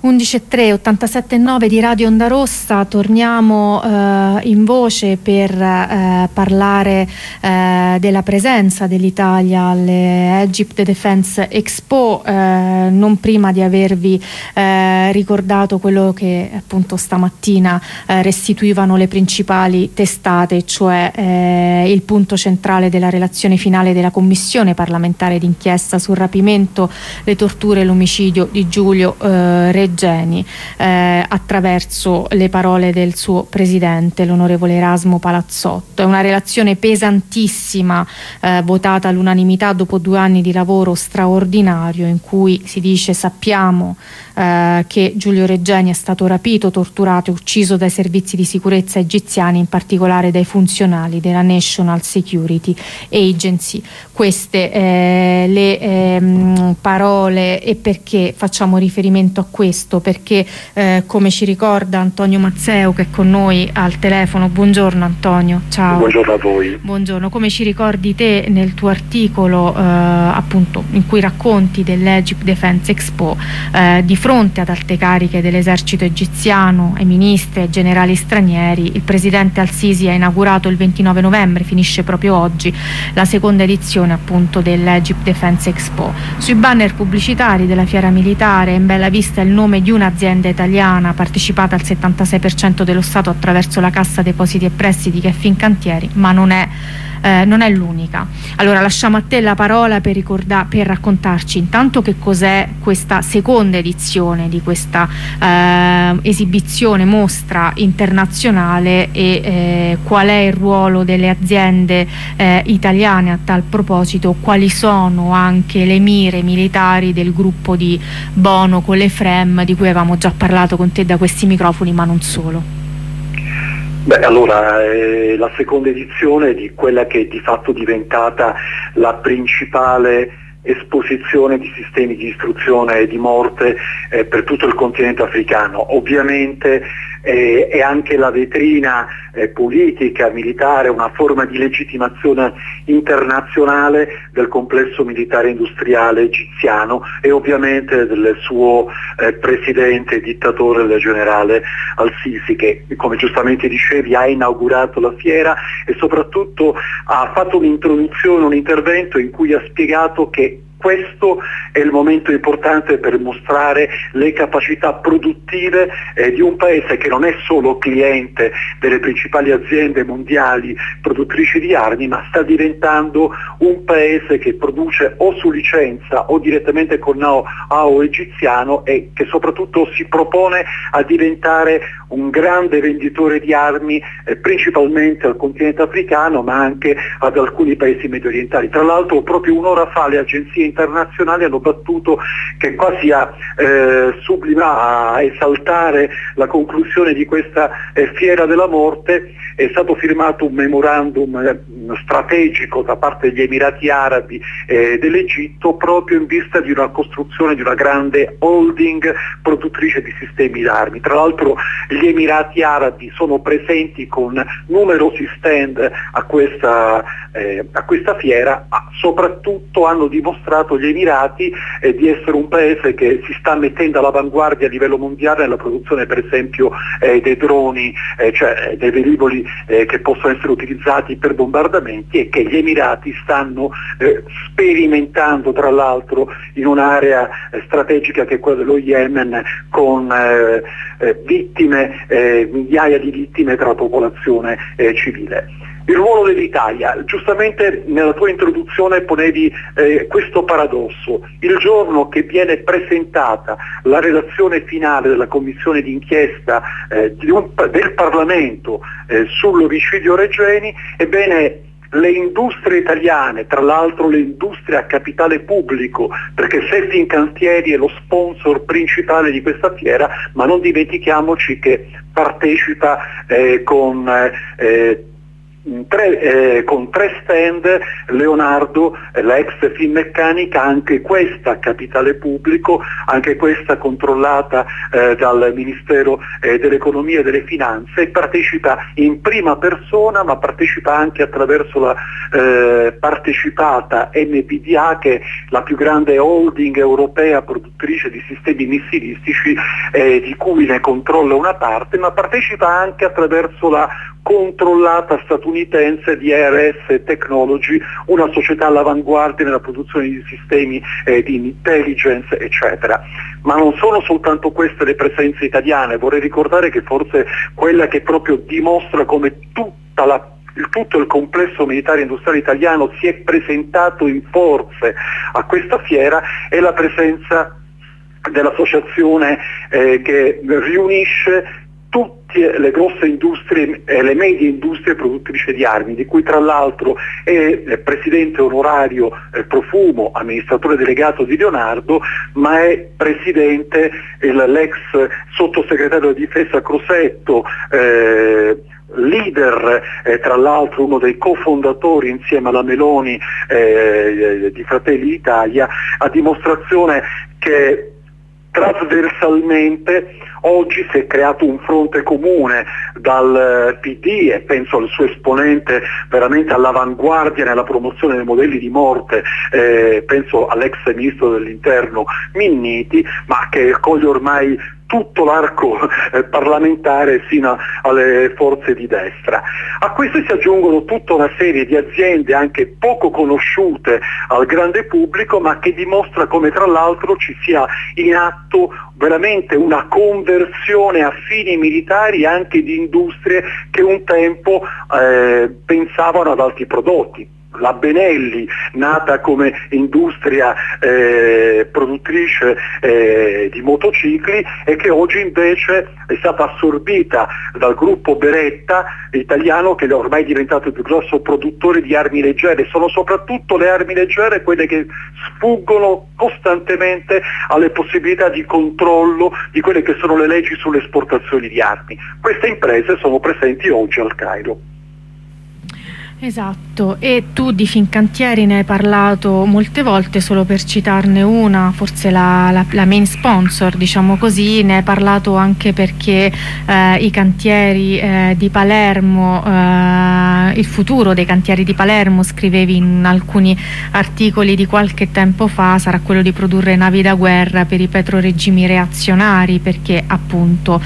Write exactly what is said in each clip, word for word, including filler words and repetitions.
undici e tre, ottantasette e nove di Radio Onda Rossa. Torniamo eh, in voce per eh, parlare eh, della presenza dell'Italia alle Egypt Defense Expo, eh, non prima di avervi eh, ricordato quello che appunto stamattina eh, restituivano le principali testate, cioè eh, il punto centrale della relazione finale della Commissione parlamentare d'inchiesta sul rapimento, le torture e l'omicidio di Giulio eh, Regeni. Geni, eh, attraverso le parole del suo presidente, l'onorevole Erasmo Palazzotto. È una relazione pesantissima, eh, votata all'unanimità dopo due anni di lavoro straordinario, in cui si dice: sappiamo eh, che Giulio Regeni è stato rapito, torturato e ucciso dai servizi di sicurezza egiziani, in particolare dai funzionali della National Security Agency. Queste eh, le ehm, parole. E perché facciamo riferimento a questo? Perché eh, come ci ricorda Antonio Mazzeo, che è con noi al telefono. Buongiorno Antonio. Ciao. Buongiorno a voi. Buongiorno. Come ci ricordi te nel tuo articolo eh, appunto in cui racconti dell'Egypt Defense Expo, eh, di fronte ad alte cariche dell'esercito egiziano, ai ministri e ai generali stranieri, il presidente Al-Sisi ha inaugurato il ventinove novembre, finisce proprio oggi, la seconda edizione appunto dell'Egypt Defense Expo. Sui banner pubblicitari della fiera militare in bella vista il nome di un'azienda italiana partecipata al settantasei per cento dello Stato attraverso la Cassa Depositi e Prestiti, che è Fincantieri, ma non è, eh, non è l'unica. Allora lasciamo a te la parola per, ricorda- per raccontarci intanto che cos'è questa seconda edizione di questa eh, esibizione, mostra internazionale, e eh, qual è il ruolo delle aziende eh, italiane a tal proposito, quali sono anche le mire militari del gruppo di Bono con le F R E M, di cui avevamo già parlato con te da questi microfoni, ma non solo. Beh, allora, è la seconda edizione di quella che è di fatto diventata la principale esposizione di sistemi di istruzione e di morte eh, per tutto il continente africano. Ovviamente eh, è anche la vetrina eh, politica, militare, una forma di legittimazione internazionale del complesso militare industriale egiziano e ovviamente del suo eh, presidente, dittatore, il generale Al-Sisi, che, come giustamente dicevi, ha inaugurato la fiera e soprattutto ha fatto un'introduzione, un intervento in cui ha spiegato che questo è il momento importante per mostrare le capacità produttive eh, di un paese che non è solo cliente delle principali aziende mondiali produttrici di armi, ma sta diventando un paese che produce o su licenza o direttamente con know-how egiziano, e che soprattutto si propone a diventare un grande venditore di armi eh, principalmente al continente africano, ma anche ad alcuni paesi medio orientali. Tra l'altro proprio un'ora fa le agenzie internazionali hanno battuto che quasi a eh, sublima, a esaltare la conclusione di questa eh, fiera della morte. È stato firmato un memorandum eh, strategico da parte degli Emirati Arabi e eh, dell'Egitto, proprio in vista di una costruzione di una grande holding produttrice di sistemi d'armi. Tra l'altro gli Emirati Arabi sono presenti con numerosi stand a questa, eh, a questa fiera, ma soprattutto hanno dimostrato gli Emirati eh, di essere un paese che si sta mettendo all'avanguardia a livello mondiale nella produzione per esempio eh, dei droni, eh, cioè dei velivoli eh, che possono essere utilizzati per bombardamenti, e che gli Emirati stanno eh, sperimentando tra l'altro in un'area eh, strategica che è quella dello Yemen, con eh, eh, vittime, eh, migliaia di vittime tra la popolazione eh, civile. Il ruolo dell'Italia, giustamente nella tua introduzione ponevi eh, questo paradosso: il giorno che viene presentata la relazione finale della commissione d'inchiesta eh, di un, del Parlamento eh, sull'omicidio Regeni, ebbene le industrie italiane, tra l'altro le industrie a capitale pubblico, perché Fincantieri è lo sponsor principale di questa fiera, ma non dimentichiamoci che partecipa eh, con eh, Tre, eh, con tre stand Leonardo, eh, la ex Finmeccanica, anche questa a capitale pubblico, anche questa controllata eh, dal Ministero eh, dell'Economia e delle Finanze, e partecipa in prima persona, ma partecipa anche attraverso la eh, partecipata M P D A, che è la più grande holding europea produttrice di sistemi missilistici, eh, di cui ne controlla una parte, ma partecipa anche attraverso la controllata statunitense di A R S Technology, una società all'avanguardia nella produzione di sistemi eh, di intelligence, eccetera. Ma non sono soltanto queste le presenze italiane, vorrei ricordare che forse quella che proprio dimostra come tutta la Il, tutto il complesso militare industriale italiano si è presentato in forze a questa fiera è la presenza dell'associazione eh, che riunisce tutte le grosse industrie e le medie industrie produttrici di armi, di cui tra l'altro è presidente onorario eh, Profumo, amministratore delegato di Leonardo, ma è presidente il, l'ex sottosegretario di difesa Crosetto, eh, leader, eh, tra l'altro uno dei cofondatori insieme alla Meloni eh, di Fratelli d'Italia, a dimostrazione che trasversalmente oggi si è creato un fronte comune dal P D, e penso al suo esponente veramente all'avanguardia nella promozione dei modelli di morte, eh, penso all'ex ministro dell'Interno Minniti, ma che coglie ormai tutto l'arco eh, parlamentare sino alle forze di destra. A queste si aggiungono tutta una serie di aziende anche poco conosciute al grande pubblico, ma che dimostra come tra l'altro ci sia in atto veramente una conversione a fini militari anche di industrie che un tempo eh, pensavano ad altri prodotti. La Benelli, nata come industria eh, produttrice eh, di motocicli, e che oggi invece è stata assorbita dal gruppo Beretta italiano, che è ormai diventato il più grosso produttore di armi leggere. Sono soprattutto le armi leggere quelle che sfuggono costantemente alle possibilità di controllo di quelle che sono le leggi sulle esportazioni di armi. Queste imprese sono presenti oggi al Cairo. Esatto, e tu di Fincantieri ne hai parlato molte volte, solo per citarne una, forse la, la, la main sponsor, diciamo così, ne hai parlato anche perché eh, i cantieri eh, di Palermo, eh, il futuro dei cantieri di Palermo, scrivevi in alcuni articoli di qualche tempo fa, sarà quello di produrre navi da guerra per i petroregimi reazionari, perché appunto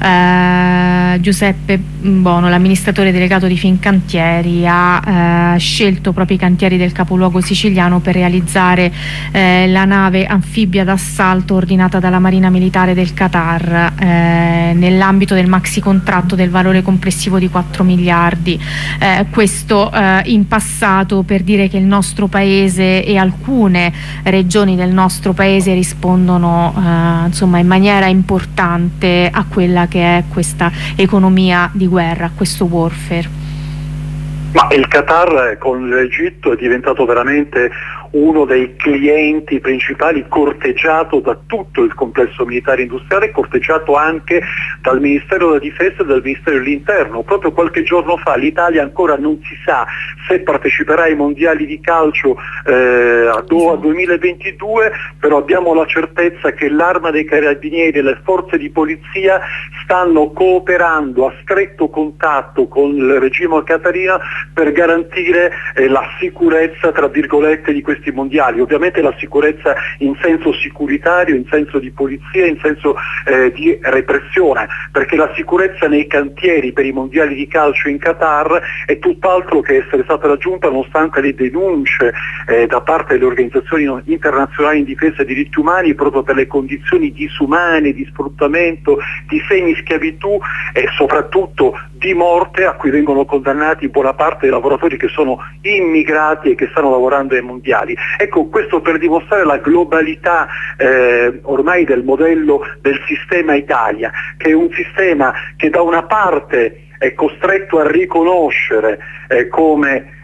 eh, Giuseppe Bono, l'amministratore delegato di Fincantieri, ha Eh, scelto proprio i cantieri del capoluogo siciliano per realizzare eh, la nave anfibia d'assalto ordinata dalla Marina Militare del Qatar eh, nell'ambito del maxi contratto del valore complessivo di quattro miliardi. Eh, questo eh, in passato per dire che il nostro paese e alcune regioni del nostro paese rispondono eh, insomma in maniera importante a quella che è questa economia di guerra, questo warfare. Ma il Qatar con l'Egitto è diventato veramente uno dei clienti principali, corteggiato da tutto il complesso militare industriale, corteggiato anche dal Ministero della Difesa e dal Ministero dell'Interno. Proprio qualche giorno fa l'Italia ancora non si sa se parteciperà ai mondiali di calcio eh, a Doha duemilaventidue, però abbiamo la certezza che l'Arma dei Carabinieri e le forze di polizia stanno cooperando a stretto contatto con il regime qatarino per garantire eh, la sicurezza, tra virgolette, di questi mondiali. Ovviamente la sicurezza in senso sicuritario, in senso di polizia, in senso eh, di repressione, perché la sicurezza nei cantieri per i mondiali di calcio in Qatar è tutt'altro che essere stata raggiunta, nonostante le denunce eh, da parte delle organizzazioni internazionali in difesa dei diritti umani proprio per le condizioni disumane, di sfruttamento, di semischiavitù e soprattutto di morte a cui vengono condannati buona parte dei lavoratori che sono immigrati e che stanno lavorando ai mondiali. Ecco, questo per dimostrare la globalità eh, ormai del modello del sistema Italia, che è un sistema che da una parte è costretto a riconoscere eh, come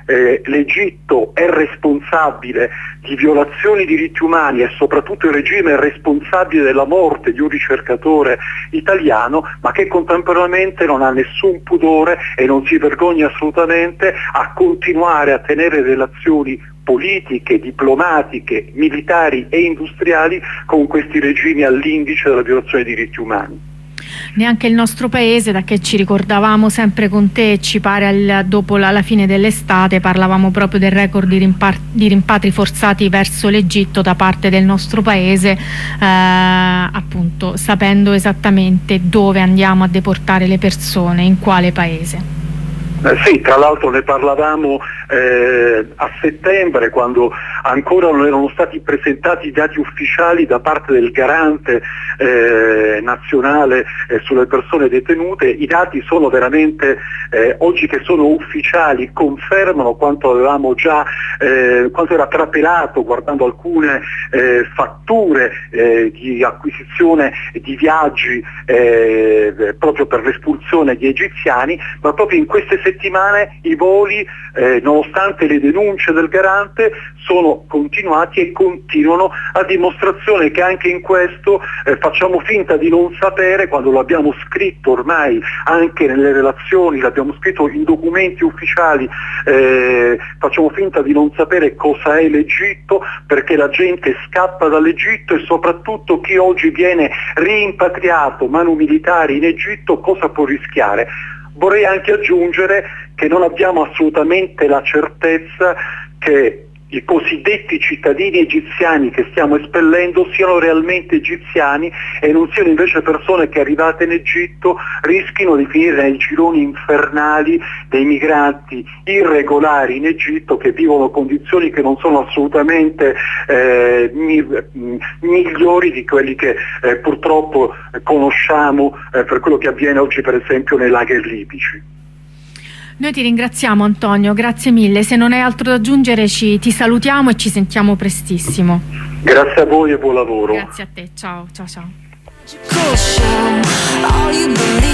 eh, l'Egitto è responsabile di violazioni di diritti umani e soprattutto il regime è responsabile della morte di un ricercatore italiano, ma che contemporaneamente non ha nessun pudore e non si vergogna assolutamente a continuare a tenere relazioni politiche, diplomatiche, militari e industriali con questi regimi all'indice della violazione dei diritti umani. Neanche il nostro paese, da che ci ricordavamo sempre con te, ci pare al, dopo la, la fine dell'estate parlavamo proprio del record di, rimpar- di rimpatri forzati verso l'Egitto da parte del nostro paese, eh, appunto sapendo esattamente dove andiamo a deportare le persone, in quale paese. Eh, sì, tra l'altro ne parlavamo eh, a settembre, quando ancora non erano stati presentati i dati ufficiali da parte del garante eh, nazionale eh, sulle persone detenute. I dati sono veramente, eh, oggi che sono ufficiali, confermano quanto avevamo già, eh, quanto era trapelato guardando alcune eh, fatture eh, di acquisizione di viaggi eh, proprio per l'espulsione di egiziani, ma proprio in queste settimane settimane i voli, eh, nonostante le denunce del garante, sono continuati e continuano, a dimostrazione che anche in questo eh, facciamo finta di non sapere, quando lo abbiamo scritto ormai anche nelle relazioni, l'abbiamo scritto in documenti ufficiali, eh, facciamo finta di non sapere cosa è l'Egitto, perché la gente scappa dall'Egitto e soprattutto chi oggi viene rimpatriato manu militari in Egitto cosa può rischiare. Vorrei anche aggiungere che non abbiamo assolutamente la certezza che i cosiddetti cittadini egiziani che stiamo espellendo siano realmente egiziani e non siano invece persone che arrivate in Egitto rischino di finire nei gironi infernali dei migranti irregolari in Egitto che vivono condizioni che non sono assolutamente eh, mi, migliori di quelli che eh, purtroppo conosciamo eh, per quello che avviene oggi per esempio nei lager libici. Noi ti ringraziamo Antonio, grazie mille, se non hai altro da aggiungere ci, ti salutiamo e ci sentiamo prestissimo. Grazie a voi e buon lavoro. Grazie a te, ciao ciao ciao.